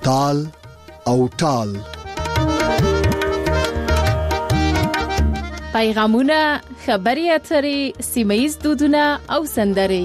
تال او ټال. پیغامونه، خبري اترې، سیمه‌یز دودونه او سندرې.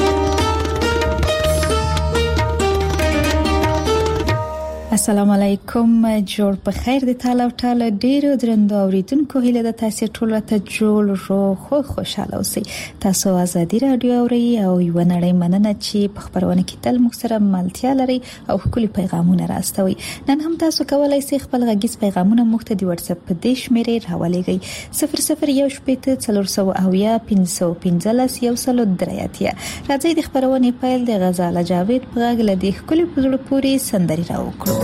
السلام علیکم، جوړ په خیر د تعالی او تعالی ډیرو درنو اوریدونکو، هیله د تاسو ټول ته جوړ رو خوشاله اوسئ. تاسو ازادي رادیو اورئ او یو نړۍ مننه چې په خبرونه کې تل مو سره ملتیا لري او خپل پیغامونه راستوي. نن هم تاسو کولای شئ خپل غږیز پیغامونه موږ ته د واتس اپ په دې شمیرې راولېږئ 0018501515 راځي د خبرونه پیل د غزاله جاوید په غږ لدی خپل پزړه پوری سندري راوکړو.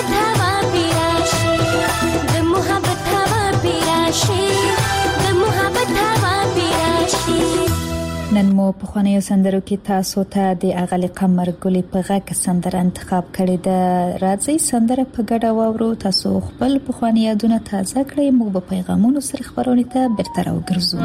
محبت هوا پیراشي د محبت هوا پیراشي د محبت هوا پیراشي. نن مو په خوانیو سندرو کې تاسو ته د اغلی قمر ګلې په غږ سندره انتخاب کړې ده. راځي سندره په ګډه واورو. تاسو خپل په خواني یادونه تازه کړئ. موږ په پیغامونو سره خبرونه ته بیرته راوګرځو.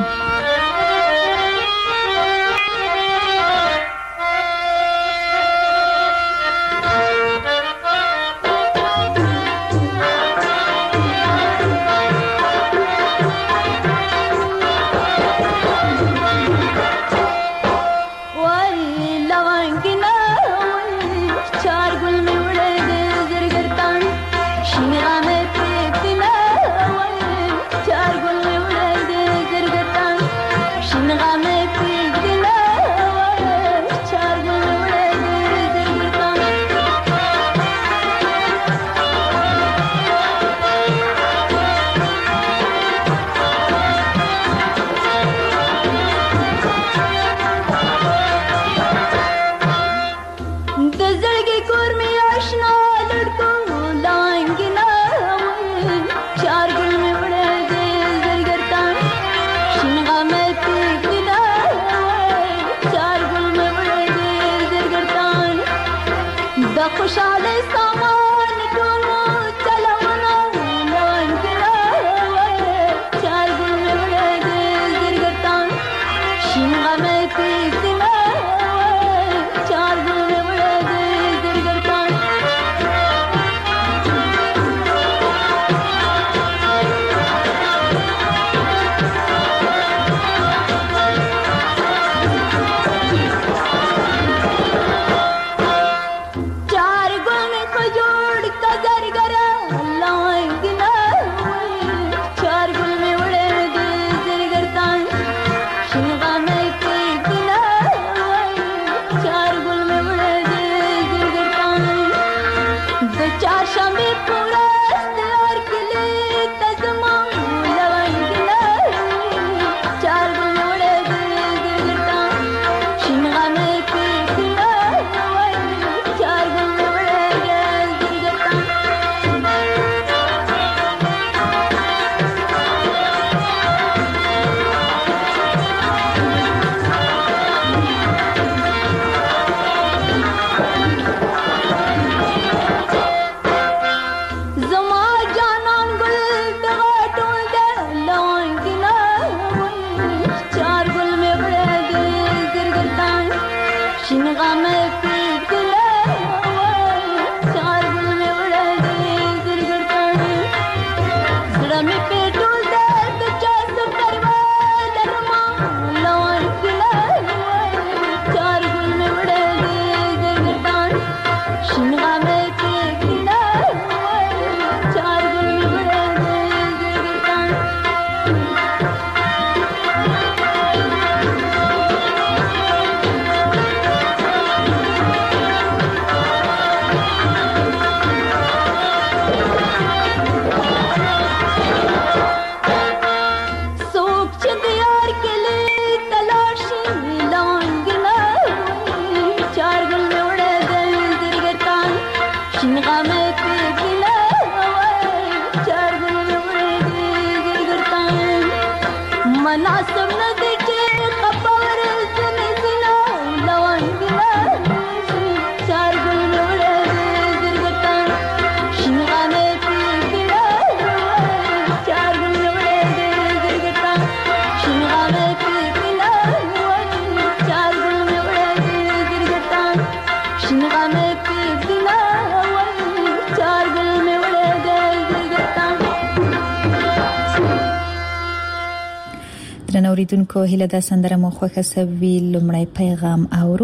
اوریدونکو هیله د سندره مو خوښه سوي. لمړی پیغام اورو.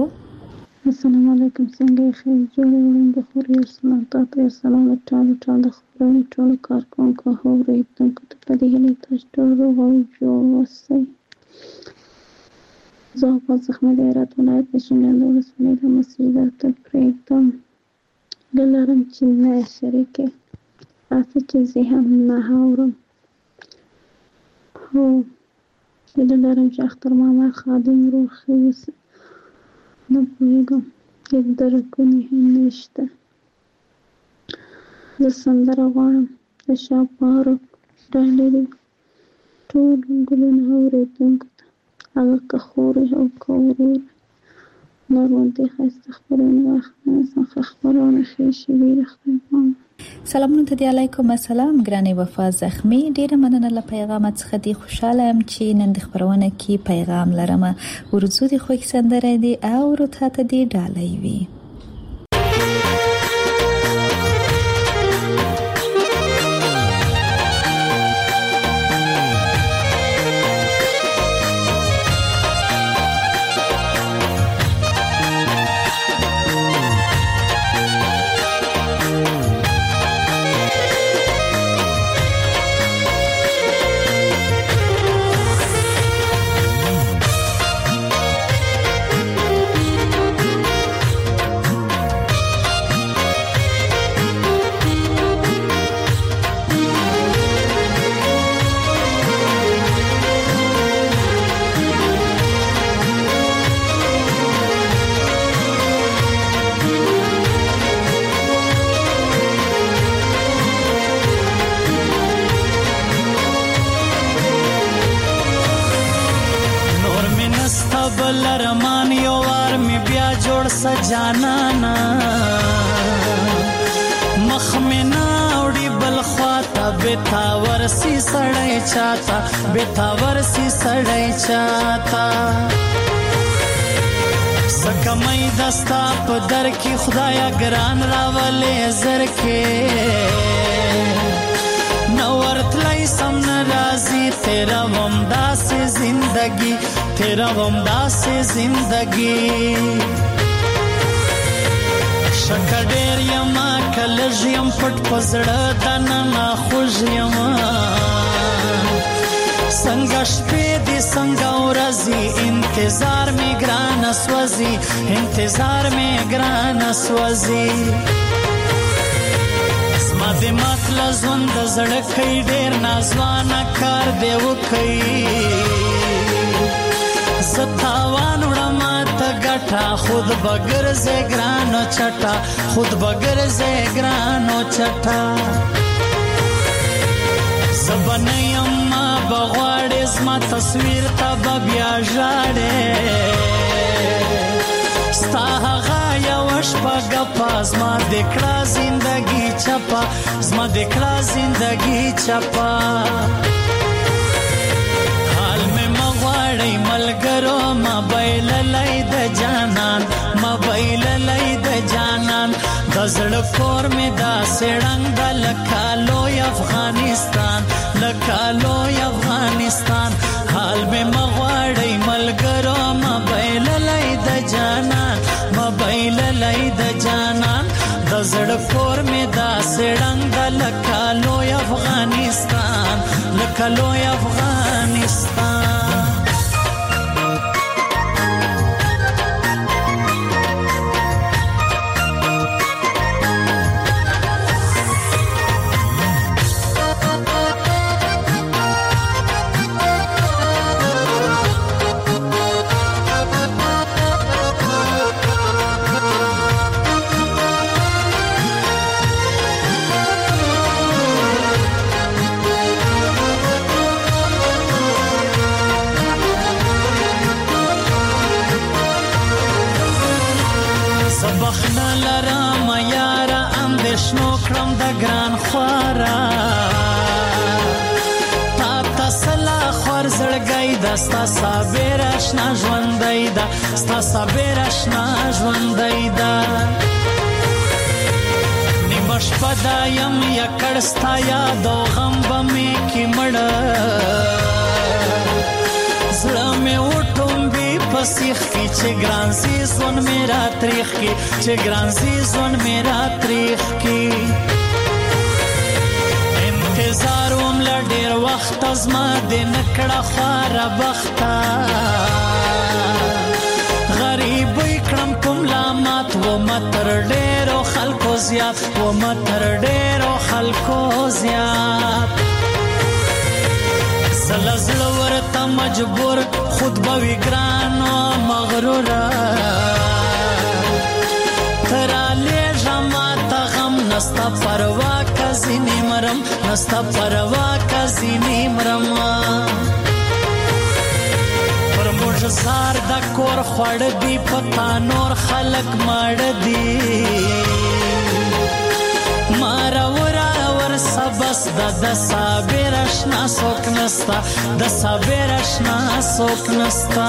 السلام علیکم. څنګه خیر جوړوم د خوري سلام تاسو سلام ټول خبرونه ټول کارکونکو اوریدونکو ته په دې هیله تاسو ټول روغ او جوړ اوسئ. زه په زخمه د هرات ولایت د شمال ولسوالۍ د مسجد ته پریږدم دلارم چې نه شریکه تاسو چې زه هم نه اورم. هو دلارم چې اختر ماما خادم روخ نه پوهیږم یک درکونی هم نشته. زه سندره غواړم د شاپارو ډالري ټول ګلونه اورېدونکو ته هغه که خور او که ورور نور غوندې ښایسته خپرونه واخله خپرونه ښې شوي د خدای پامه. سلامونه ته دی، علیکم السلام ګرانې وفا زخمی. ډیره مننه له پیغام څخه دی. خوشاله ام چې نن د خبرونه کې پیغام لرم. ورزو دی خو سندره دی او ورته ته دی ډالۍ وي. لرمان یو وار می بیا جوړ سجانانا مخ می ناوړي بل خواته بتاور سی سړی چاته بتاور سی سړی چاته سکمای دستا په در کې خدایا ګران راولې زر کې نورت لای سم ناراضی تیرا ومدا سے زندگی تیرا ومدا سے زندگی شکډیر یما کلج یم پټ پزړه دنا خوږ یما څنګه شپې دې څنګه ورځي انتظار می ګران سوځي انتظار می ګران سوځي ما دې مطلب ژوند زړه کې ډېر نازوانه کار دی وکي ستاوان وړم ته ګټه خود بغیر زګرانو چټا خود بغیر زګرانو چټا زبنیم ما بغواړې زما تصویر ته بیا ژاړې ستا هغه یو شپه ګپا زما دکړه زندگی چپا زما دکړه زندگی چپا حال میں مغواړی ملګرو موبایل لای د جانان موبایل لای د جانان د زړه کور می دا سړنګ د لکالو افغانستان لکالو افغانستان حال میں مغواړی ملګرو موبایل لای د جانان موبایل لای د جانان د زړه کور می دا سړنګ د لکالو افغانستان لکالو افغانستان ستا صابر اشنا ژوندۍ ده ستا صابر اشنا ژوندۍ ده نیمه شپه دا یم یکړ ستا یاد او غم به مې کې مړه زړه مې وټومبي په سیخ کې چې ګران سي ژوند مې را تریخ کې چې ګران سي ژوند مې را تریخ کې انتظار وم له ډېر وخت زما دې نکړه خواره بخته غریبۍ کړم په ملامت ومه تر ډېرو خلکو زیات ومه تر ډېرو خلکو زیات زه له زړه ورته مجبور خود به وي ګران و مغروره ته رالېږه ماته غم نسته پروا مرم نستا پروا کزینی مرم پر مجزار دا کور خوڑ دی پتا نور خلق ماڑ دی مارا ورا ور سبس دا صابر اشنا سوک نستا دا صابر اشنا سوک نستا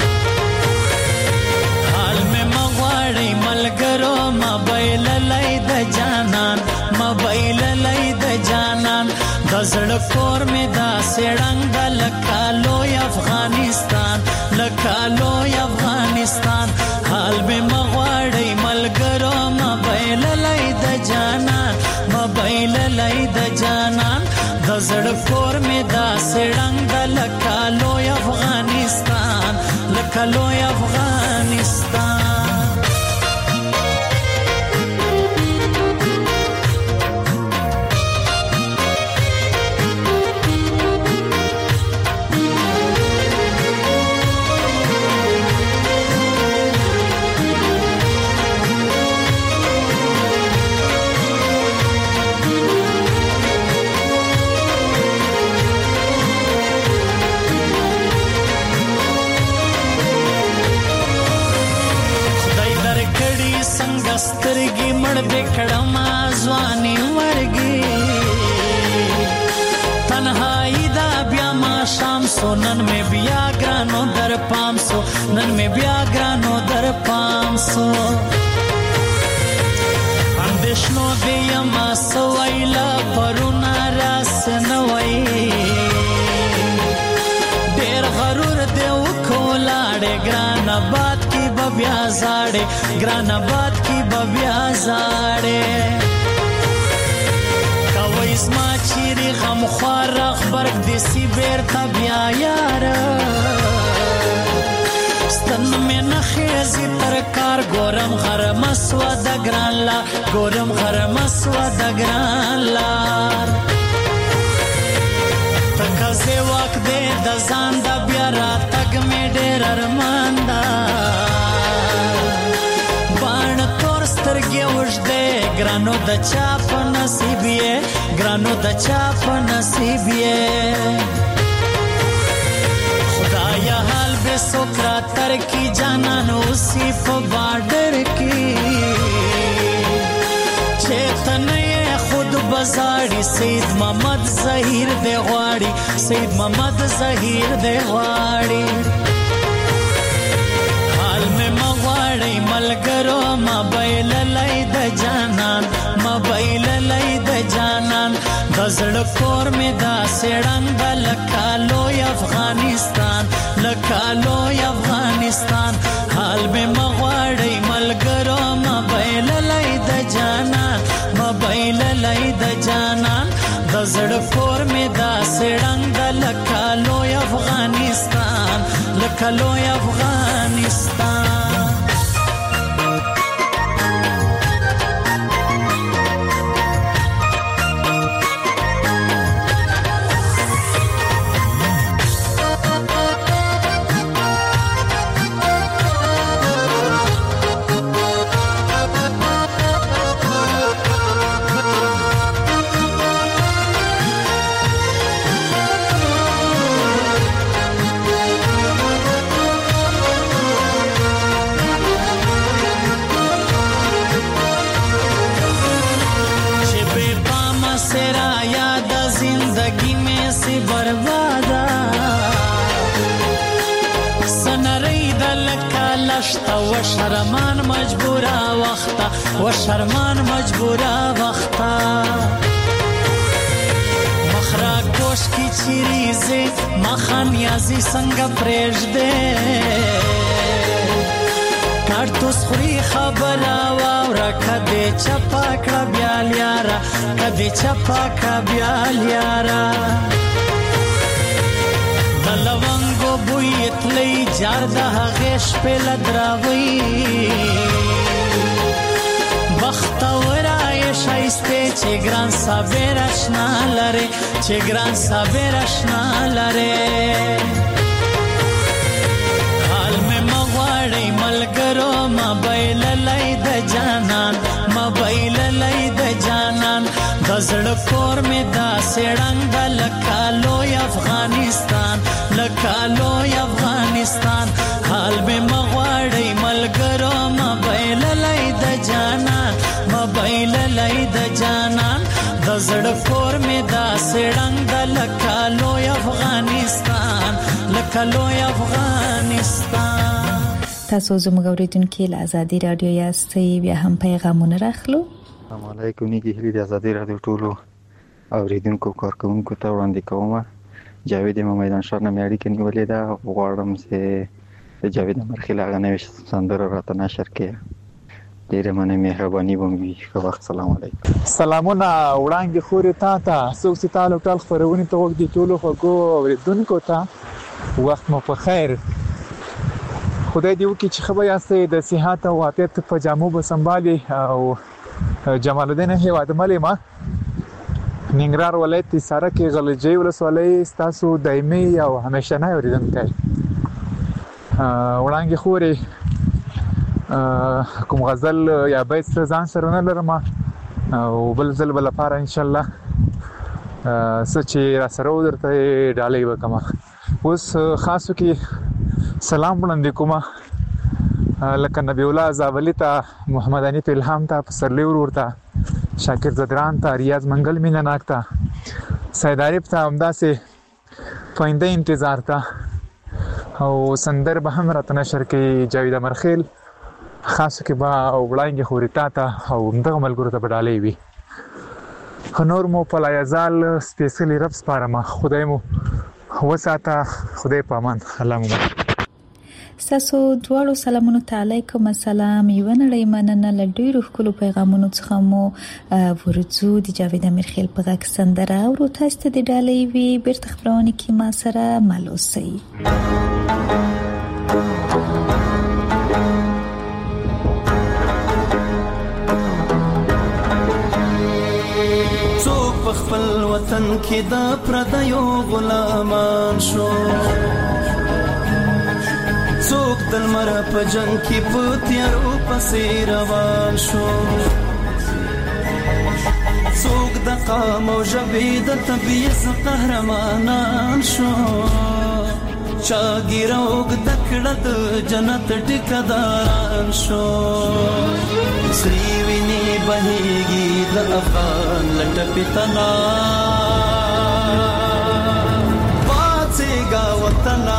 حال میں مغواڑی ملگرو موبایل لای د جانان موبایل لای د جانان دزړ کور می دا سړنګ د لکالو افغانستان لکالو افغانستان حال می مغواړی ملګرو موبایل لای د جانان موبایل لای د جانان دزړ کور می دا سړنګ د لکالو افغانستان لکالو افغانستان سترګي مړ دې کړم ځواني ورګي تنهایی دا بیا ما شام سو نن مې بیا ګرانو در پام سو نن مې بیا ګرانو در پام سو اندېښنو دې ما سوایلا پرونا راس نوي ډېر غرور دې وکولاړې ګران آباد کی بیا زاړې ګران آباد کی بیا زاړې کوي زما چیرې غم خوار خبرګ دې سی بیرته بیا یار ستن مې نه خېزي تر کار ګورم غرم سو د ګران لا ګورم غرم سو د ګران لار تکازه وخت دې د ځان د بیا را تګ مې ډېر ارمان دا سترګې وژدې ګرانو د چا په نصیب یې ګرانو د چا په نصیب یې خدایا حال به سوکرا تر کی جانان اوسی په بارډر کې چیتنه خود بزاړي سید محمد ظهیر دی غواړي سید محمد ظهیر دی غواړي ملګرو موبایل لای د جانان موبایل لای د جانان دزړ کور می دا سړنګ د لکالو افغانستان لکالو افغانستان حال می مغواړی ملګرو موبایل لای د جانان موبایل لای د جانان دزړ کور می دا سړنګ د لکالو افغانستان لکالو افغانستان و شرمان مجبورا وختا و شرمان مجبورا وختا مخرا کوش کی چیریزه مخان یازی څنګه پرېږده کارتوس خوري خبره واوره کدی چپا کړه بیا لیارا کدی چپا کړه بیا لیارا دلوانګو بوی تلی جار د هغه شپه لدراوي بختورای شایسته چې ګران صابر آشنا لره چې ګران صابر آشنا لره حال مې مغواړی ملګرو موبایل لای د جانان موبایل لای د جانان دزړ زړه کور مې داسې ړنګ ده لکه لوی افغانستان، لکه لوی افغانستان. حال مې مغواړئ ملګرو مبایللی د جانان، مبایللی د جانان. د زړه کور مې داسې ړنګ ده لکه لوی افغانستان، لکه لوی افغانستان. تاسو زموږ اوریدونکو له ازادي رادیو یاستئ، بیا هم پیغامونه راخلو. السلام علیکم. نیکی هیلې د ازادي رادیو ټولو اوریدونکو کارکونکو ته وړاندې کوم. جاوید امام میدان ښار نه مې اړیکه نیولې ده. غواړم چې د جاوید امرخیل هغه نوې سندره راته نشر کړي. ډېره مننه، مهرباني به مې وي. ښه وخت. سلام علیکم. سلامونه وړاندې خورې تا ته څوک چې تا له ټول خپرونې ته وږدي ټولو خوږو اوریدونکو ته وخت مو په خیر. خدای دې وکړي چې ښه به یاستئ، د صحت او عافیت په جامو به سنبالي. او جمال الدین هیواد ملما ننګرهار ولایت حصار کې غلجی ولسوالۍ ستاسو دایمي او همیشنی اوریدونکی. وړاندې خورې کوم غزل یا بیت ځان سره نه لرم او بل ځل بل لپاره ان شاء الله چې را سره ودرته ډالۍ وکم. اوس خاصو کې سلام وړاندې کوم لکه نبی الله زاولی ته، محمد انیف الهام ته، پسرلی ورور ته، شاکر زدران ته، ریاض منګل مینه ناک ته، سید عارف ته، همداسې پاینده انتظار ته او سندر به هم راته نشر کوي جاوید امرخیل. خاصو کې به وړاندې خورې تا ته او همدغه ملګرو ته به ډالۍ وي. نور مو په لایزال سپېڅلي رب سپارم. خدای مو وساته. خدای په امان. الله مو ستاسو دواړو سلامونو ته علیکم السلام. یو نړۍ مننه. له ډیرو ښکلو پیغامونو څخه مو ورځو د جاوید امرخیل په غږ سندره او تاسو ته د ډالۍ وی بیرته خبرونه کې ما سره ملوسي. څوک په خپل وطن کې د پردیو غلامان شو، څوک د لمر په جنگ کې په تیارو پسې روان شو، څوک د قام او ژبې د طبیعت قهرمانان شو، چا ګیره اوږده کړه د جنت ټیکداران شو. سرې وینې بهېږي د افغان له ټپې تنا، پاڅېږه وطنه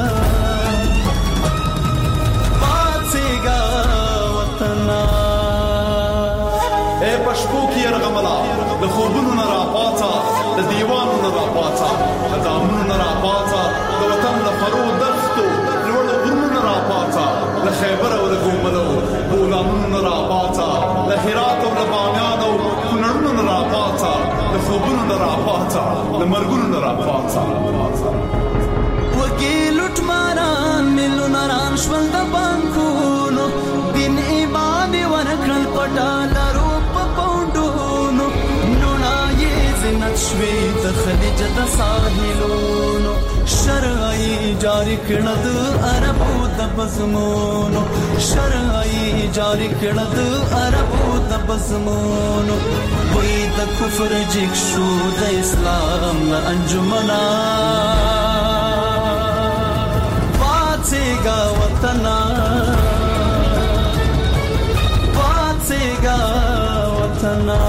پشپو کې يرغملا د خوبونو نه راپاڅا، د دیوانو نه راپاڅا، د دامونو نه راپاڅا، د وطن له فرو دښتو لوړ غرونو نه راپاڅا، له خیبر او له ګوملو بولانونو نه راپاڅا، له هرات او له بامیان او کونړونو نه راپاڅا، د خوبونو نه راپاڅا، د مرګونو نه راپاڅا. وګي لټ ماران ملونه ران شول د بانکونو، دین ایمان ورکړل پټالرو شوی د خلیج د ساحلونو، شرعي جاری کړه د عربو د بزمونو، شرعي جاری کړه د عربو د بزمونو. وای د کفر جګ شو د اسلام نه انجمنا، پاتېږه وطنه پاتېږه وطنه.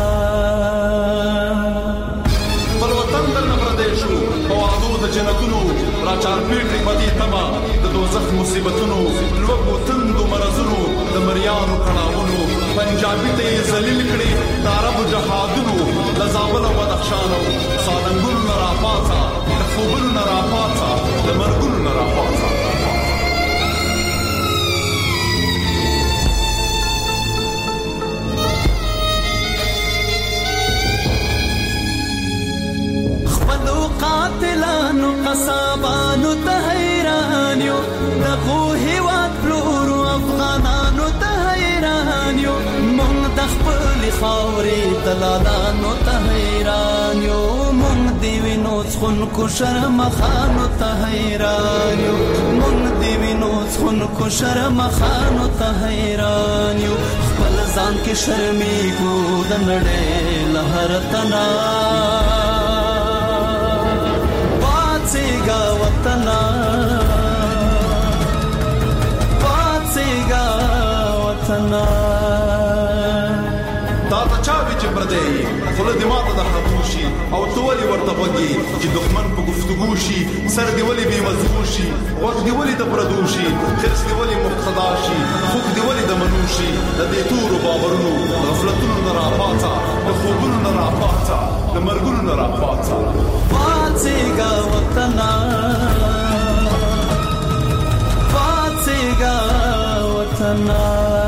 جنتونو را چارپېټې پدې تما د دوزخ مصیبتونو، لوګو تندو مرزونو، د مریانو کړهونو، پنجابي ته ذلیل کړي د عربو جهادونو، د زابل او بدخشان او سالنګونو نه راپاڅا، د خوبونو نه راپاڅا، د مرګونو نه راپاڅا. قاتلانو قصابانو ته حیران یو، دغو هیواد پلورو افغانانو ته حیران یو، مونږ د خپلې خاورې دلالانو ته حیران یو، مونږ د وینو څخونکو شرمخانو ته حیران یو مونږ د وینو څخونکو شرمخانو ته حیران یو خپل ځان کې شرمېږو د نړۍ له هر تنا پاڅېږه وطنه پاڅېږه وطنه دا ته چا وی چې پردی خوله دې ماته د خاموشي او ته ولې ورته غوږې چې دښمن په گفتگو شي سر دې ولې بې مضمون شي غوږ دې ولې د پردو شي حرص دې ولې مقتدا شي خوږ دې ولې د منو شي د دې تورو باورونو غفلتونو نه راپاڅه د خوبونو نه راپاڅه د مرګونو نه راپاڅه پاڅېږه وطنه پاڅېږه وطنه.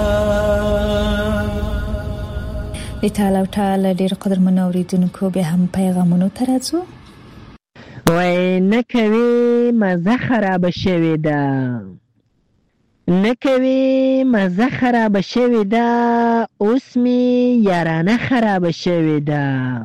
د تعالی تعالی ډیر قدرمن اوریدونکو به هم پیغامونو ترځو. وای نه کوي مزه خراب شوی ده نه کوي مزه خراب شوی ده اوس می یارانه خراب شوی ده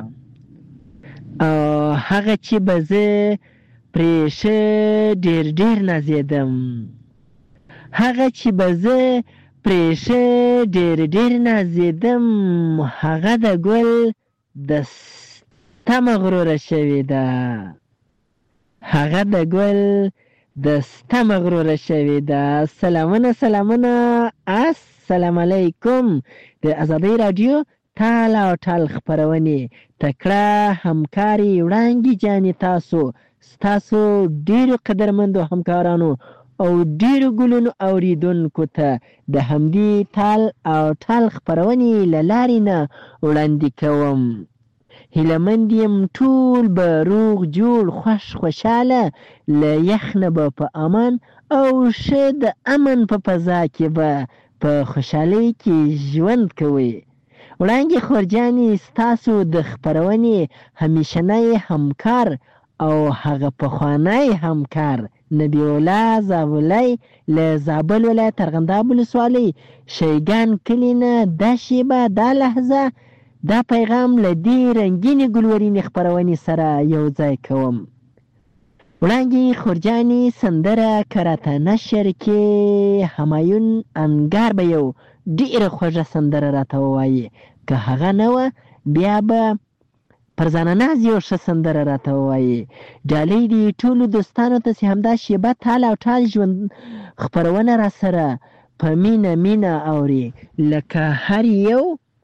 او هغه چې به زه پرېشه ډیر نازیدم هغه چې به زه پرېشه ډیر نازیدم هغه د ګل د ستمه غروره شوی ده هغه د ګل د ستمه غروره شوی ده. سلامونه السلام علیکم. د ازادۍ رادیو تال او ټال خپرونې تکړه همکاري وړاندې جانې ستاسو ډیرو قدرمندو همکارانو او ډیرو ګلونو اوریدونکو ته د همدې تال او ټال خپرونې له لارې نه وړاندې کوم. هیلهمند یم ټول به روغ جوړ خوشحاله له یخ نه به په امان او ښه د امن په فضا کې به په خوشحالۍ کې ژوند کوئ. وړانګې خورجانې ستاسو د خپرونې همیشنی همکار او هغه پخوانی همکار نبی الله زابلی له زابل ولایت ارغنداب ولسوالۍ شیګان کلي نه دا شیبه دا لحظه دا پیغام له دې رنګینې ګلورینې خپرونې سره یو ځای کوم. وړانګې خورجانې سندره کراته نشر کې همایون انګار به یو ډیره خوږه سندره راته ووایي که هغه نه وه بیا به پرزانه ناز یو ښه سندره راته ووایي. ډالۍ دې ټولو دوستانو ته چې همدا شیبه تال او ټال ژوند خپرونه را سره په مینه اوري لکه هر یو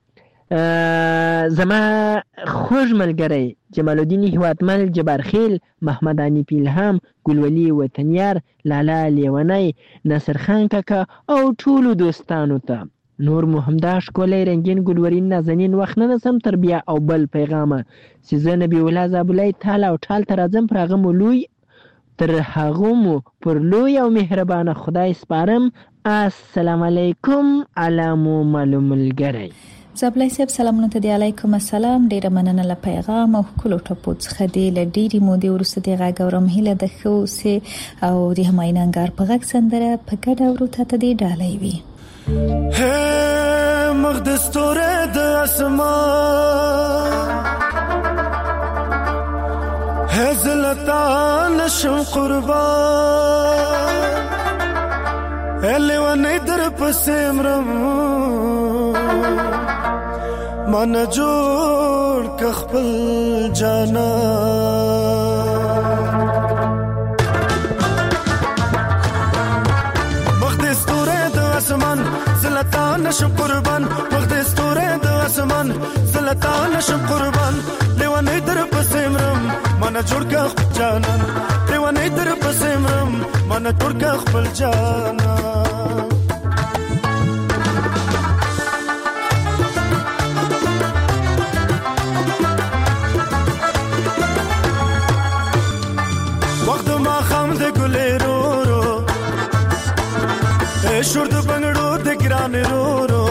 زما خوږ ملګری جمال الدین هیوادمل جبارخیل محمد عنیف الهام ګلولي وطنیار لالا لیونی ناصر خان کاکا او ټولو دوستانو ته نور مو همدا ښکلی رنګین ګلورین نازنین وخت نه نسم تر بیا او بل پیغامه چې زه نبی الله زابلی تال او ټال ته راځم پر هغه مو لوی تر هغه مو پر لوی او مهربانه خدای سپارم. السلام علیکم علامو معلوم ملګری. زابلی صاحب سلامونه ته دی. علیکم السلام. ډیره مننه له پیغام او ښکلو ټپو څخه دی. له ډیرې مودې وروسته د غږ اورم هیله د ښه اوسې او د همایون انګار په غږ سندره په ګډه اورو ته دې ډالۍ وي. ہے مقدس توره د اسمان ہے زلطان شم قربان الیوانی در پسیمرم من جوړ کخپل جانا مقدس توره د اسمان زلطان شم قربان مقدس توره د اسمان زلطان شم قربان لیوانی در پسیمرم من جوړ کخپل جانا لیوانی در پسیمرم من جوړ کخپل جانا شور د بنگړو د ګران رو رو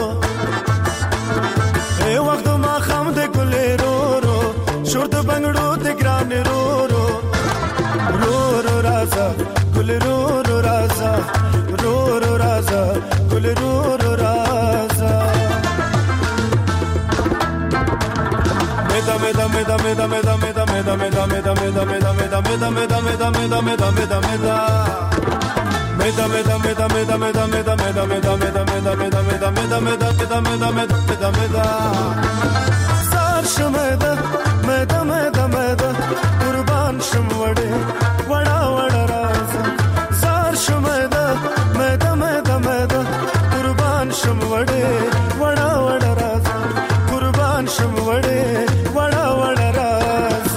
اے وخت ما خام د ګلې رو رو شور د بنگړو د ګران رو رو رو رو رازا ګل رو رو رازا رو رو رازا ګل رو رو رازا زار شمدا مدا مدا مدا قربان شم وړې وړا وړا راز زار شمدا مدا مدا مدا قربان شم وړې وړا وړا راز قربان شم وړې وړا وړا راز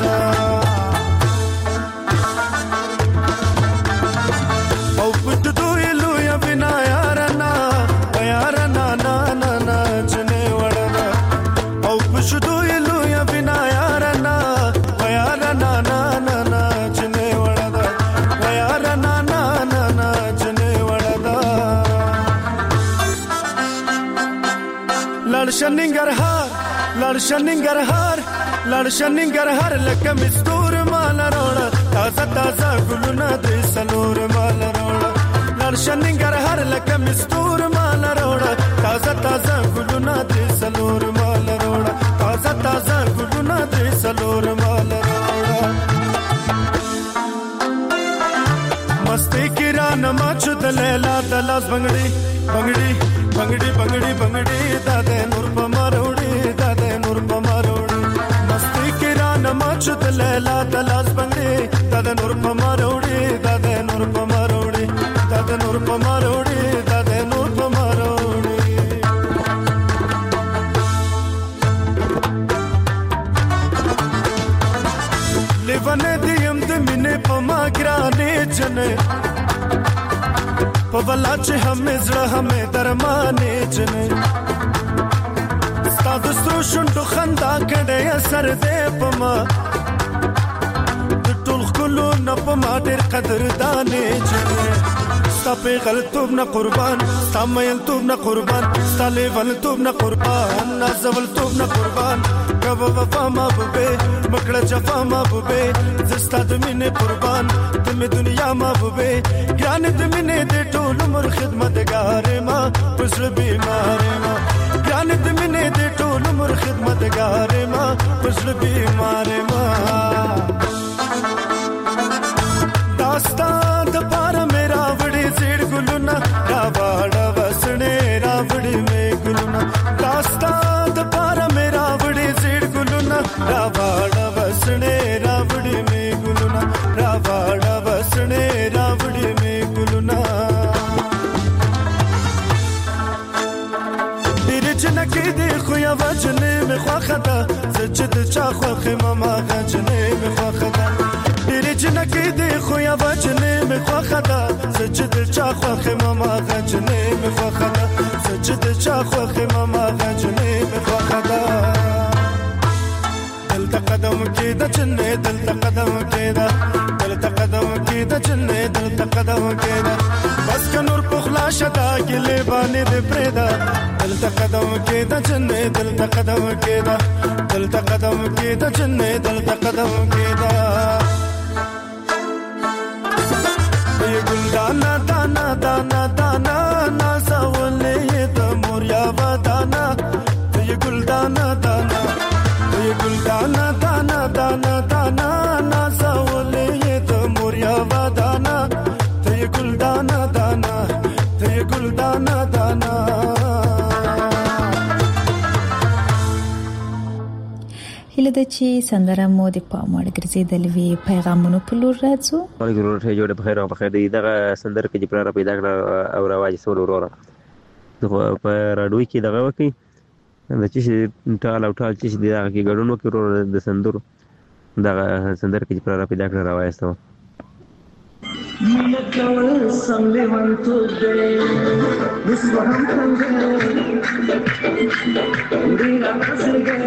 او پټ دوی لویا بنا یارنا یارنا نا نا نا جنې وړا او پټ دوی لویا بنا یارنا یارنا نا نا نا جنې وړا یارنا نا نا نا جنې وړا لړشننګرهار لکه مستور مال روړه تازه تازه ګلونه د سلور مال روړه لړشننګرهار لکه مستور مال روړه تازه تازه ګلونه د سلور مال روړه تازه تازه ګلونه د سلور مال روړه مستی کران ماچو د لیلا د لاس بنگړي بنگړي بنگړي بنگړي بنگړي دا د نور په ماروړي دا د نور په ماروړي مستی کران ماچو د لیلا د لاس بنگړي دا د نور په ماروړي دا د نور په ماروړي دا د نور په ماروړي دا د نور په ماروړي لیوانه دیم د مینې په ما ګرانې جنې په بلا چې همې زړه همې درمانې جنې ستا د سترو شونډو خندا کړې اثر دې په ما د ټول ښکلو نه په ما ډېر قدردانې جنې ستا پیغلتوب نه قربان ستا میلتوب نه قربان ستا لیونتوب نه قربان نازولتوب نه قربان کب وفا محبوبه مکړه جفا محبوبه زستا د مینې قربان د می دنیا محبوبه ګران د مینې د ټول عمر خدمتګار ما پسړ بیمار ما ګران د مینې د ټول عمر خدمتګار ما پسړ بیمار ما داستا د پار میرا وړي زیړ ګلونه را واړه وسنه را وړي مې ګلونه داستا د پار میرا وړي زیړ ګلونه را واړه وسنه را وړي مې ګلونه را واړه وسنه را وړي مې ګلونه ډېر جنکې دې خو یا وجنې مې خوخه ده زچ د چا خوخه ماما غجنې مې خوخه ده ډېر جنکې دې خو یا وجنې مې خوخه ده زچ د چا خوخه ماما غجنې مې خوخه ده زچ د چا خوخه ماما غجنې مې خوخه ده دلته قدم کې د جنې دلته قدم کې ده دلته قدم کې د جنې دلته قدم کې ده بس که نور پخلا شدا ګلې باندې دې پرېدا دلته قدم کې د جنې دلته قدم کې ده دلته قدم کې د جنې دلته قدم کې ده یہ گلدانا دانا دانا دانا نازولے د موریا ودانا یہ گلدانا دانا یہ گلدانا دانا دانا دانا نازولے د موریا ودانا یہ گلدانا دانا یہ گلدانا دانا هله د چې سندره مو د پاموړ ګرځیدل وی پیغامونو په لور راځو ورګرو ته جوړه بخیر او بخیر دغه سندره کې پر پیدا کړ او رواج سول وروره په راډوي کې دغه وکی د چې ټال او ټال چې دغه کې ګډونو کې وروره د سندرو دغه سندره کې پر پیدا کړ راوایستو مینه کول سم لیوان تو دې وسوهم څنګه ډیر څنګه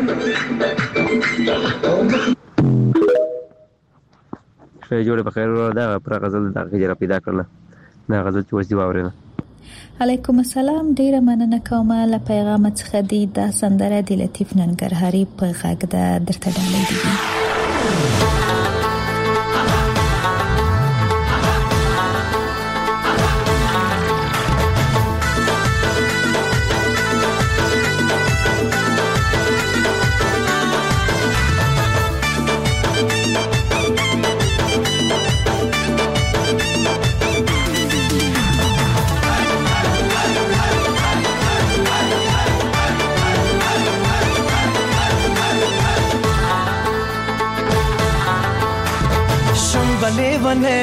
شې جوړه بخیر دا پر غزل د غیر پیدا کړل دا غزل چې وځي واورنه علیکم السلام ډیره مننه کوم له پیغام څخه دی دا سندره د لطیف ننګرهاري په غږ د درته ډالې دي شمبلې ونه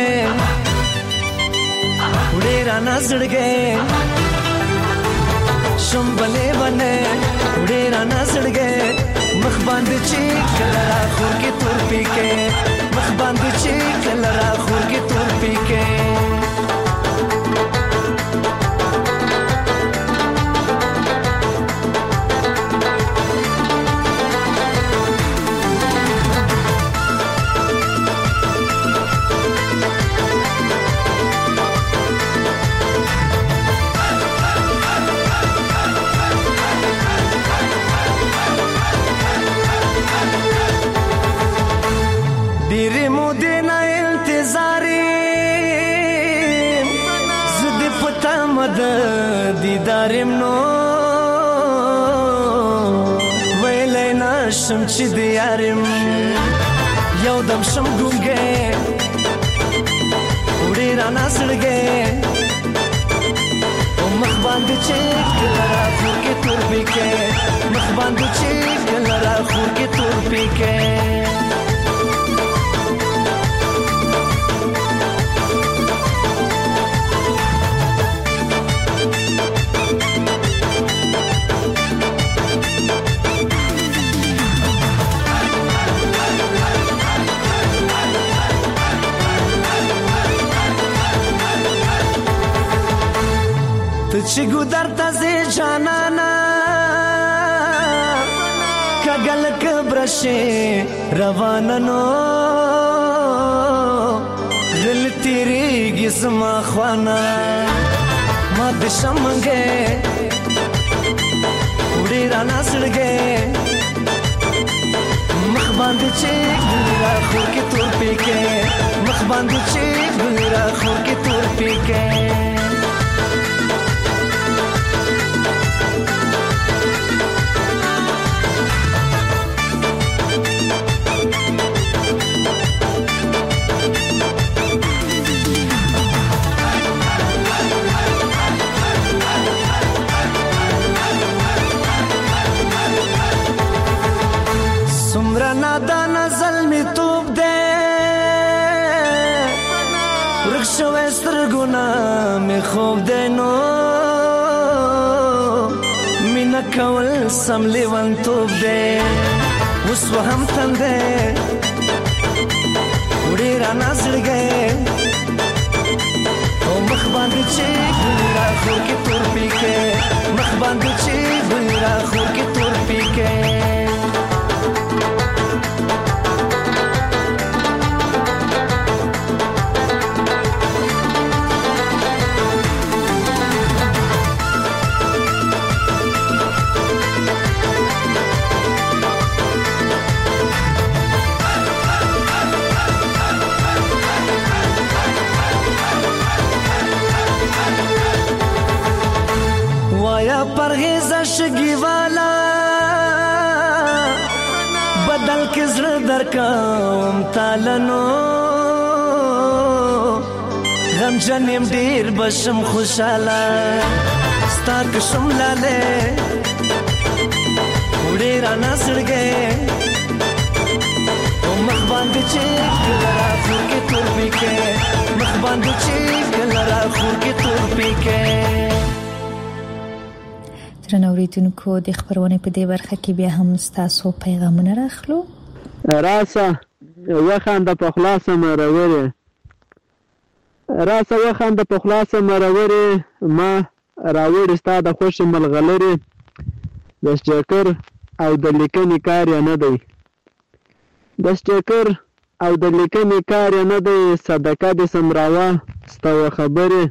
وړې رانه زړګې شمبلې ونه وړې رانه زړګې مخ باندې چې کله را خور کې تور پېکې مخ باندې چې کله را خور کې تور پېکې ډېرې مودې نه انتظارې زه دې په تمه د دیدار یم نو ویلی نشم چې د یار یم یو دم شم ګونګی وړې رانه زړګی مخ باندې چې کله را خور کې تور پېکې مخ باندې چې کله را خور کې تور پېکې چې ګودر ته زه جانانا کګل کبرشه روانانو غل تیریږي زما خوانا ما د شمنګې وړې رانه زړګې مخ باندې چې ګلرا خور کې تور پېکې مخ باندې چې ګلرا خور کې تور پېکې نادان ظلمی توب دے رخشو استرگونا می خوب دے نو مینا کول سم لیوان توب دے وسو هم تن دے وڑی رانا زڑ گئے او مخ باندې چې ګلرا خور کې تور پېکې مخ باندې چې ګلرا خور کې تور پېکې پرهیز شگی والا بدل کے زړه درکم تالنو غم جنم ډیر بشم خوشاله ستا کشم لاله وړې رانه زړګې او مخ باندې چې ګلرا خور کې تور پېکې مخ باندې چې ګلرا خور کې تور پېکې نوریدونکو د خبرونه په دې برخه کې بیا هم تاسو پیغامونه راخلو راسه وخاند په خلاصه مروري راسه وخاند په خلاصه مروري ما راوړ ستاده خوش ملغلري د شکر او د لیکنې کار نه دی د شکر او د لیکنې کار نه دی صدقه د سمراوه ستو خبره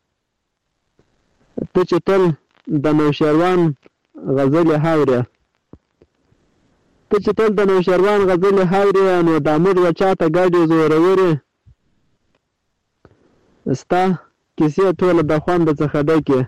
ته چې تل د نوشیروان غزل هاوریا ته چې تل د نوشیروان غزل هاوریا نو د امر وچاته ګاډي زوروري ستا کیسه ټوله د خوند څخه ډکه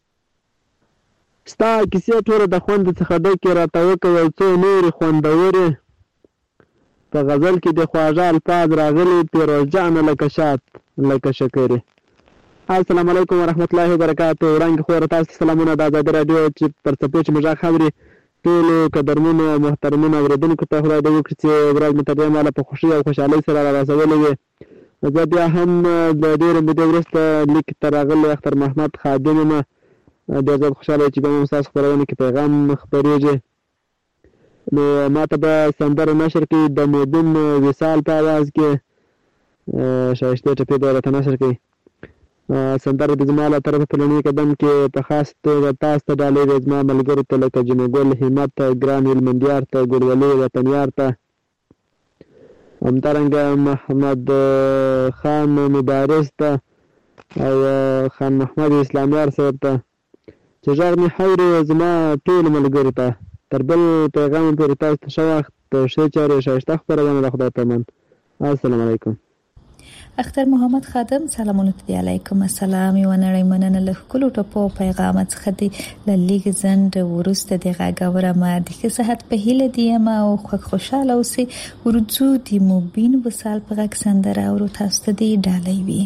ستا کیسه ټوله د خوند څخه ډکه راته وکوي څو نور خوندوري په غزل کې د خواجه الفاظ راغلي پیروزجان لکه شات لکه شکرې. السلام علیکم ورحمت الله وبرکاته. وړاندې خو تاسو سلامونه د آزادي رادیو چې پر څپو چې مجاز خبري ټول قدرمنو محترمونو اوریدونکو ته خدای دې وکړي چې ورځ متدې مال په خوشي او خوشحالي سره راځولې زه بیا هم د ډېرې مودې وروسته لیک ته راغلی اختر محمد خادم یم. ډېر زیات خوشحاله چې بیا هم ستاسو خپرونه کې پیغام خپرېږي. نو ما ته به سندره نشر کړي د مودون وصال په اواز کې ښایستې ټپې به راته نشر کړي. سندره د زما له طرفه په لومړي قدم کې په خاص توګه تاسو ته ډالۍ وي، زما ملګرو ته لکه جنوګل همت ته، ګران هلمندیار ته، ګلولي وطنیار ته، همدارنګه محمد خان مبارز ته او خان محمد اسلامیار صاحب ته چې غږ مې حوري زما ټول ملګرو ته. تر بل پیغام پورې تاسو ته ښه وخت، ښې چارې، ښایسته خپرونه د خدای په امان. السلام علیکم. اختر محمد خادم سلامونه دی علیکم السلام. یو نړۍ مننه له کلو ټپو پیغام څخه دی للیګ زند ورسته دی غاګوره ما د صحت په هیله دی ما او خوشاله اوسې ورځو دی مبین وصال په غږ سندره او تاسو ته دی ډالۍ وي.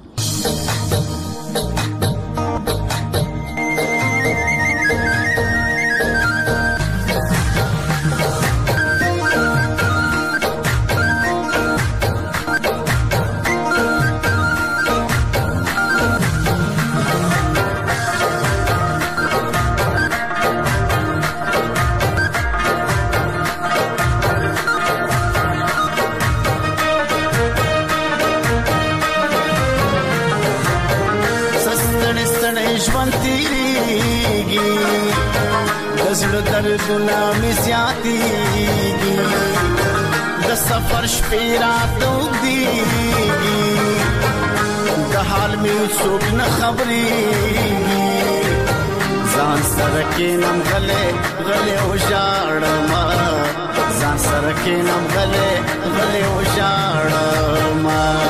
دردنا می زیاتیږي د سفر شپې راتوږ دیږي د حال می څوک نه خبرېږي ځان سره کینم غلې غلې او ژاړم ځان سره کینم غلې غلې او ژاړم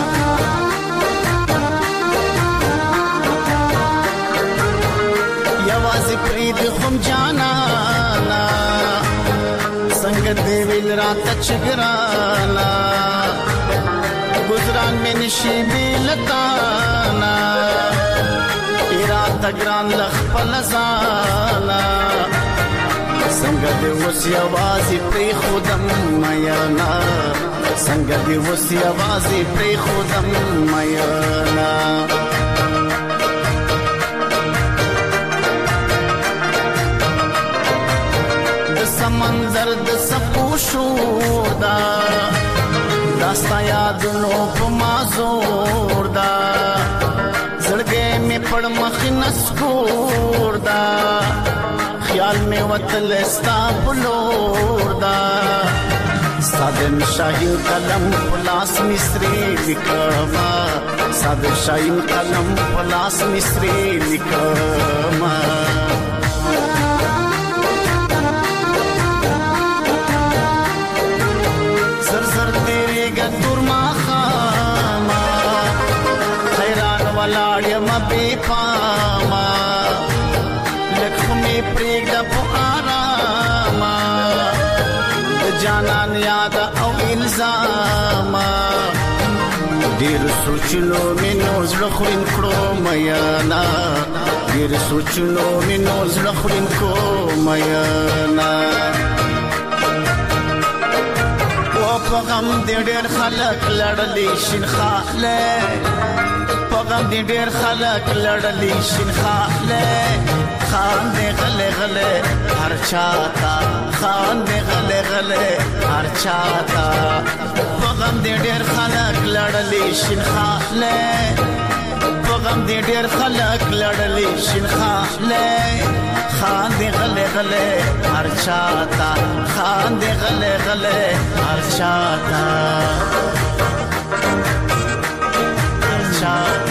یوازې پرېږد خم جانا دې ویل راته چګرانا گزاران مې نشي بیلتانا اراده ګران لخپل ځانا څنګه دې وس یوازې پرې خودم میانا څنګه دې وس یوازې پرې خودم میانا سمندر د سپو شور دا داستا یادونو په مازور دا زړګې مې پړ مخ نسکور دا خیال مې وتل ستا بلور دا ساده شاهین قلم پلاس مصری لیکما ساده شاهین قلم پلاس مصری لیکما بے پاما لکھمی پریگ پو آراما جانان یاد او الزاما دیر سوچلو منو زلخورین کرو میانا دیر سوچلو منو زلخورین کرو میانا پغم دې ډېر خلک لړلې شین خاله پغم دې ډېر خلک لړلې شین خاله خان دې غلې غلې هر چاته خان دې غلې غلې هر چاته پغم دې ډېر خلک لړلې شین خاله پغم دې ډېر خلک لړلې شین خاله خان دې غلې غلې هر چاته خان دې غلې غلې هر چاته هر چاته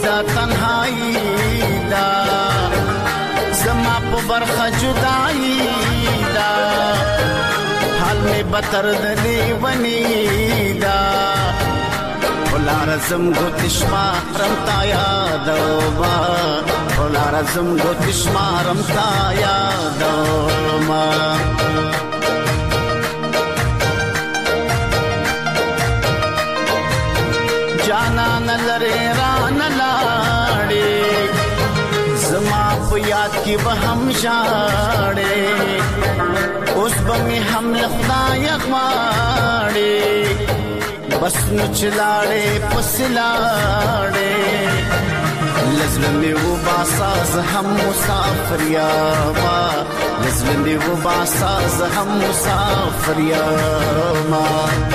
دا تنهایی دا زما په برخه جدائی دا حال می بتر دلی ونی دا ولارزم گوتشما رمتا یادوما ولارزم گوتشما رمتا یادوما جانا نلره ران لاړې زما په یاد کې به هم ژاړې اوس به مې هم له خدای غواړې بس نو چلاړې پس لاړې لزلمې وباسا زه هم مسافر یاما لزلمې وباسا زه هم مسافر یاما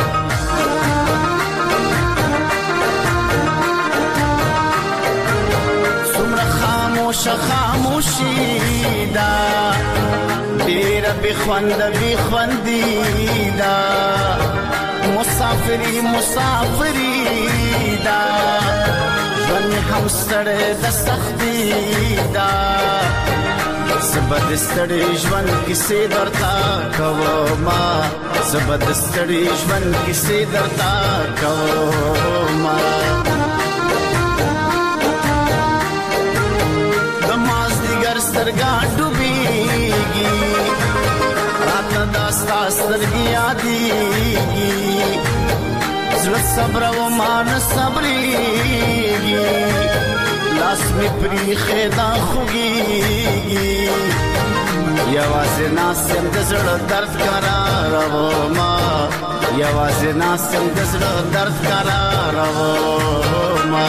خاموشی دا ډیر بخوندی دا مسافری دا ژوند هم ستړی د سختی دا زبد ستړی ژوند کیسې درتا کوما زبد ستړی ژوند کیسې درتا کوما سترګا ډوبېږي راته داستا سترګې یادېږي زړه صبر و مان صبرېږي لاس مې پریښې دا خوږېږي یوازې ناست یم د زړه درد قراروما یوازې ناست یم د زړه درد قراروما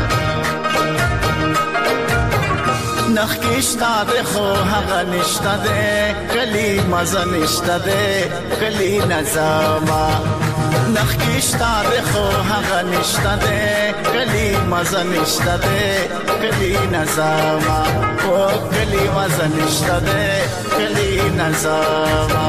نخکشتا ده خو هغه نشته ده کلی مزه نشته ده کلی نظاما نخکشتا ده خو هغه نشته ده کلی مزه نشته ده کلی نظاما او کلی مزه نشته ده کلی نظاما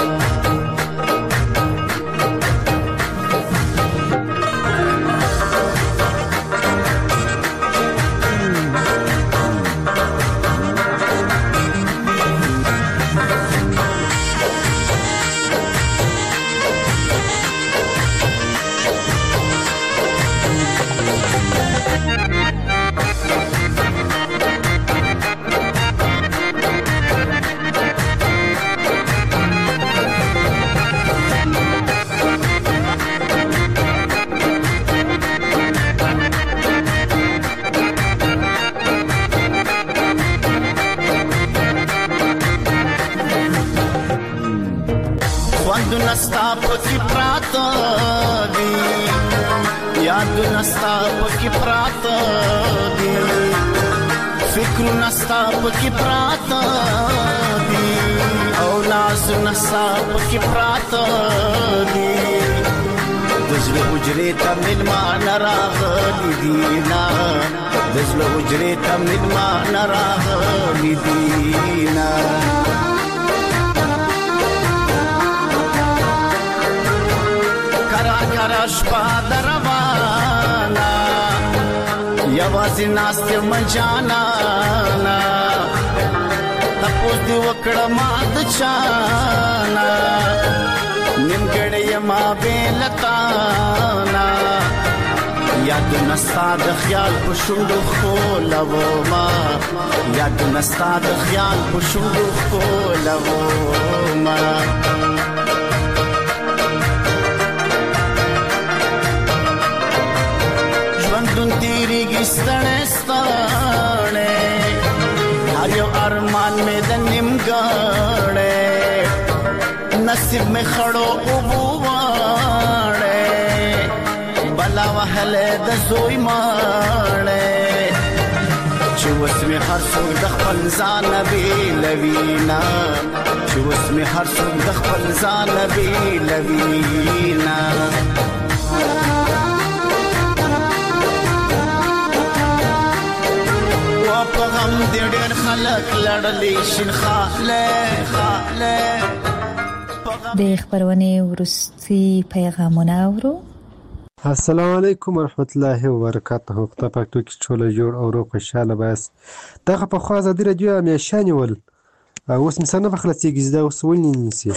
नस्ता पकी प्रात दी याद नस्ता पकी प्रात दी फिक्र नस्ता पकी प्रात दी औलास नस्ता पकी प्रात दी दजल उजरे तमिल मान रागली दीना दजल उजरे तमिल मान रागली दीना شپا دروانا یوازې ناست یم جانانا تپوس دې وکړه ما د چانا نیمګړی یم بې له تانا یادونه ستا د خیال په شونډو ښکلومه یادونه ستا د خیال په شونډو ښکلومه دن تیریږي ستړی ستړی هر یو ارمان مې د نیمګړی نصیب مې خړو اوبو واړی بلا وهلی د زوی ماړی چې اوس مې هر څوک د خپل ځانه بېلوینه چې اوس مې هر څوک د خپل ځانه بېلوینه په غم دې ډېر خلک لړلي شین خاله د خبرونه ورستي پیغامونه اورو السلام علیکم ورحمت الله وبرکاته. خدای پاک تو کې ټول جوړ او روغ خوشاله باس. دغه په خوا ازادي رادیو همیشه نیول اوس مثلا په خلاصيږي دا اوس ولني نيسي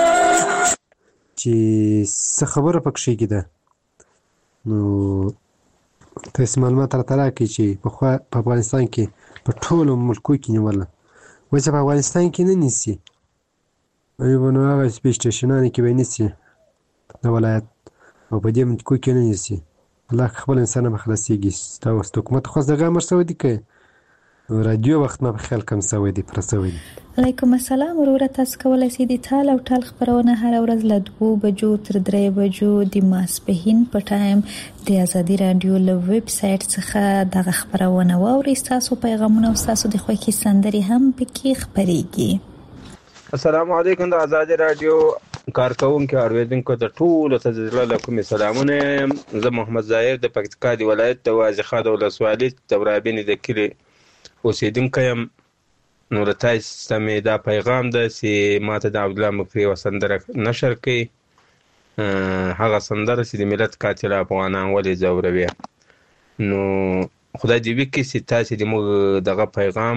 چې څه خبره پکې کېده نو تاسو معلومات راته چې په خوا په افغانستان کې په ټولو ملکو کې نیول وځي په افغانستان کې نه نيسي ایوب نو هغه سپیش سټیشنونه کې به نيسي د ولایت او په دې ملکو کې نه نيسي الله خپل انسان به خلاصيږي دا اوس حکومت خو دغه امر سوي دي کې رادیو وخت ما په خیال کم سوي دي پر سوي دي. علیکم السلام وروره تاسو کولای شئ د ټال او ټال خبرونه هر ورځ له 2 بجو تر 3 بجو د ماسپښین په ټایم د ازادي رادیو له ویب سټ څخه دغه خبرونه واورئ. تاسو پیغامونه او تاسو د خوښي سندري هم پکې خبريږي. السلام علیکم د ازادي رادیو کارکونکو اوریدونکو ته ټول ته زړه کوم سلامونه. زه محمد ظاهر د پکتیکا د ولایت د واځخه د ولسوالۍ تورابین د کلی اوسیدونکی یم. نو له تاسو سمې دا پیغام ده چې ماته د عبد الله مکری وسندره نشر کړي هغه سندره چې د ملت قاتل افغانان ولې ځوروي. نو خدای دې وکړي چې تاسو د موږ دغه پیغام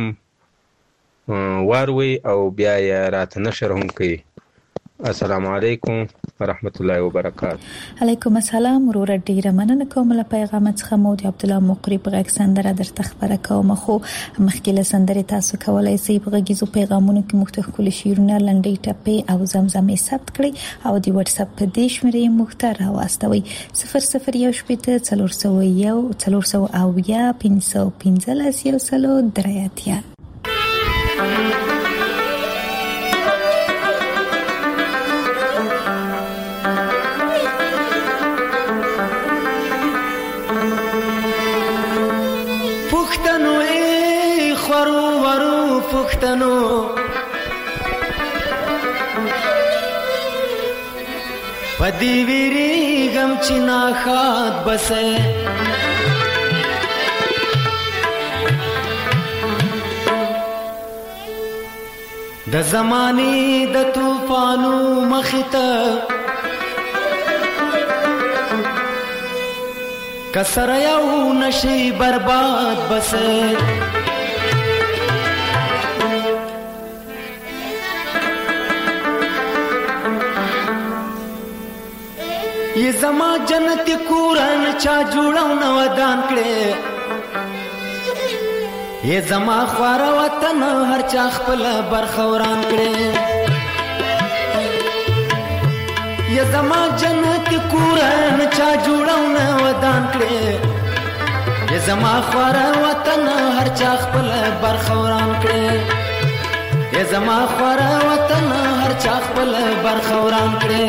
واروي او بیا یې راته نشر هم کړي. السلام علیکم ورحمت الله وبرکاته. علیکم السلام وروره ډیره مننه کوم له پیغام څخه مو د عبد الله مقری په غږ سندره درته خبره کوم. خو مخکې له سندرې تاسو کولای شئ په غږیزو پیغامونو کې مختلف شعرونه لنډۍ ټپې او زمزمې ثبت کړئ او د واتس اپ په دې شمېرې موږ ته راواستوئ 0014001515 پښتنو پدی ویری غم چنا خات بسه د زمانه د طوفانو مخته کسر یو نشي برباد بسه یہ زما جنت کورن چا جوړاو نو ودان کړي یہ زما خوار وطن هر چا خپل برخوران کړي یہ زما جنت کورن چا جوړاو نو ودان کړي یہ زما خوار وطن هر چا خپل برخوران کړي یہ زما خوار وطن هر چا خپل برخوران کړي.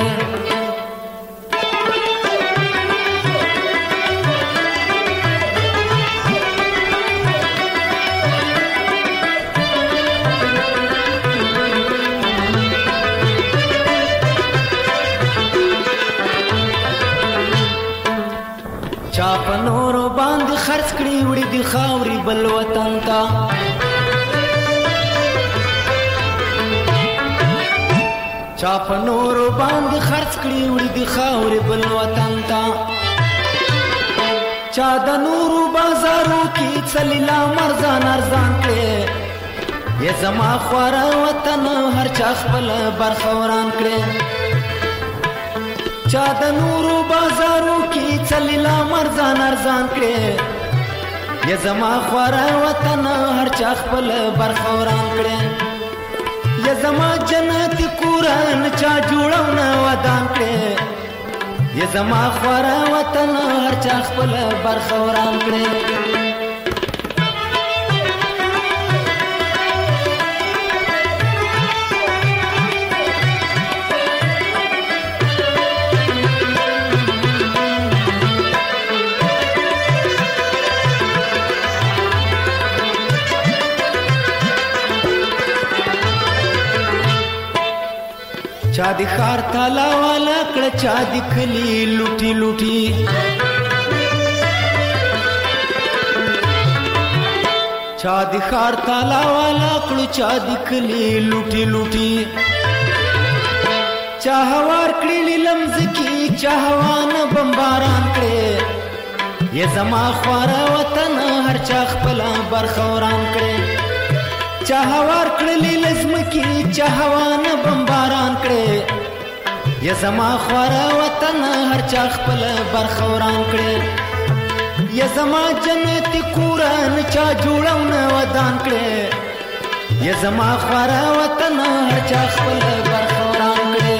چا په نور باندې خرڅ کړی وړي د خاوري بل وطن تا چا په نور باندې خرڅ کړی وړي د خاوري بل وطن تا چا د نور بازارو کې څلیلا مرزان ارزان کړي یې زما خوار وطن هر چا خپل برخوران کړي چا د نورو بازارو کې څلیلا مرزان ارزان کړي یا زما خوار وطن هر چا خپل برخوران کړي یا زما جنت کورن چا جوړاو نه ودان کړي یا زما خوار وطن هر چا خپل برخوران کړي. چا دی خار تالا والا کړه چا دی کلی لوټي لوټي چا دی خار تالا والا کړه چا دی کلی لوټي لوټي چا هوار کړي لمز کی چا هوا نه بمباران کړې یا زما خواره وطن هر چا خپل برخه وران کړې چا هوار کړلې لزمکې چا هوا نه بمباران کړې یا زما خواره وطن هر چا خپل برخه وران کړې یا زما جنت کورن چا جوړو نه ودان کړې یا زما خواره وطن هر چا خپل برخه وران کړې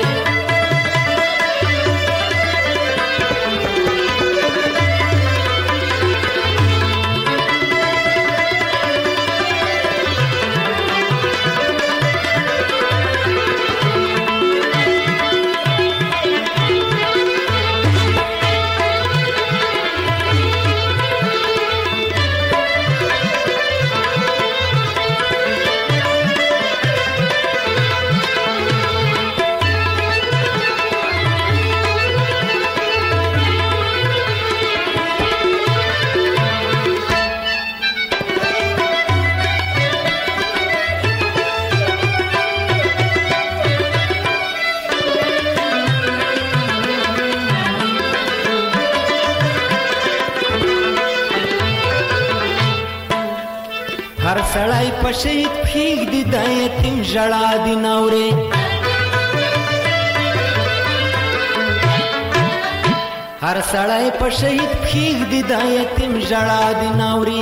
هر سړی په شهید پښېږدي د یتیم ژړا دي ناورې هر سړی په شهید پښېږدي د یتیم ژړا دي ناورې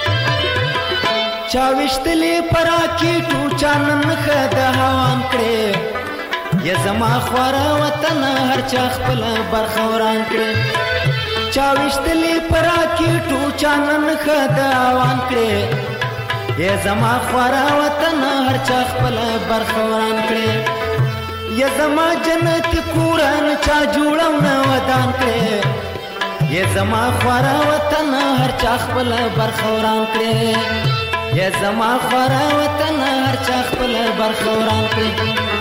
چا ویشتلې په راکېټو چا نن ښه د هوان کړې یا زما خواره وطن هر چا خپله برخه وران کړې چا ویشتلې په راکېټو چا نن ښه د هوان کړې یا زما خواره وطن هر چا خپل برخه وران کړې یا زما جنت کورن چا جوړو نه ودان کړې یا زما خواره وطن هر چا خپل برخه وران کړې یا زما خواره وطن هر چا خپل برخه وران کړې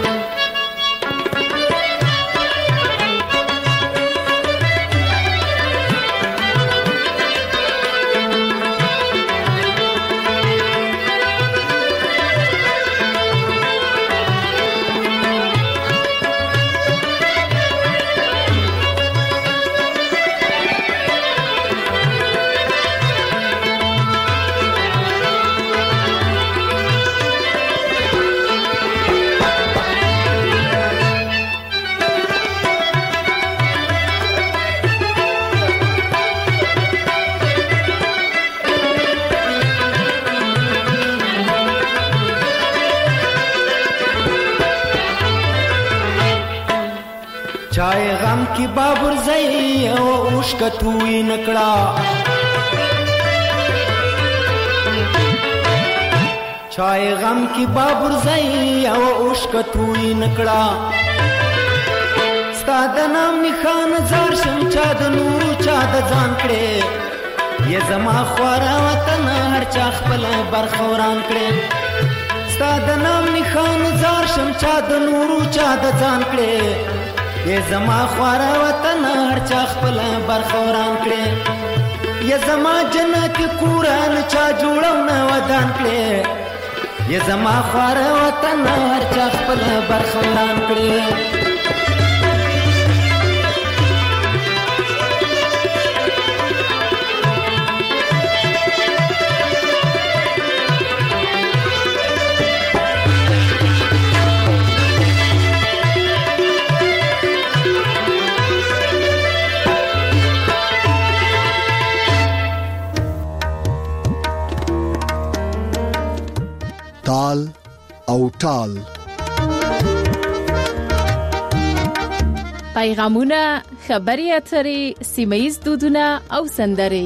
چای غم کی بابر زئی او اوشکتوی نکړه چای غم کی بابر زئی او اوشکتوی نکړه ستاد نام نخان زار شم چا د نور چا د ځان کړي یا زما خواره وطن هر چا خپل برخه وران کړي ستاد نام نخان زار شم چا د نور چا د ځان کړي یا زما خواره وطن هر چا خپل برخه وران کړي یا زما جنت کورن چا جوړو نه ودان کړي یا زما خواره وطن هر چا خپل برخه وران کړي تال او ټال پیغامونه خبري اترې سیمه‌ییز دودونه او سندرې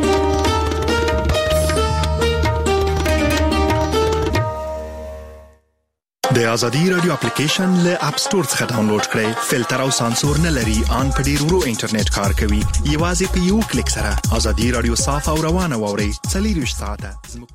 د ازادي رادیو اپلیکیشن له اپ ستور څخه ډاونلوډ کړئ فلټر او سانسور نه لري ان په ډیر ورو انټرنیټ کار کوي یوازې په یو کلیک سره ازادي رادیو صاف او روانه ووري 24 ساعته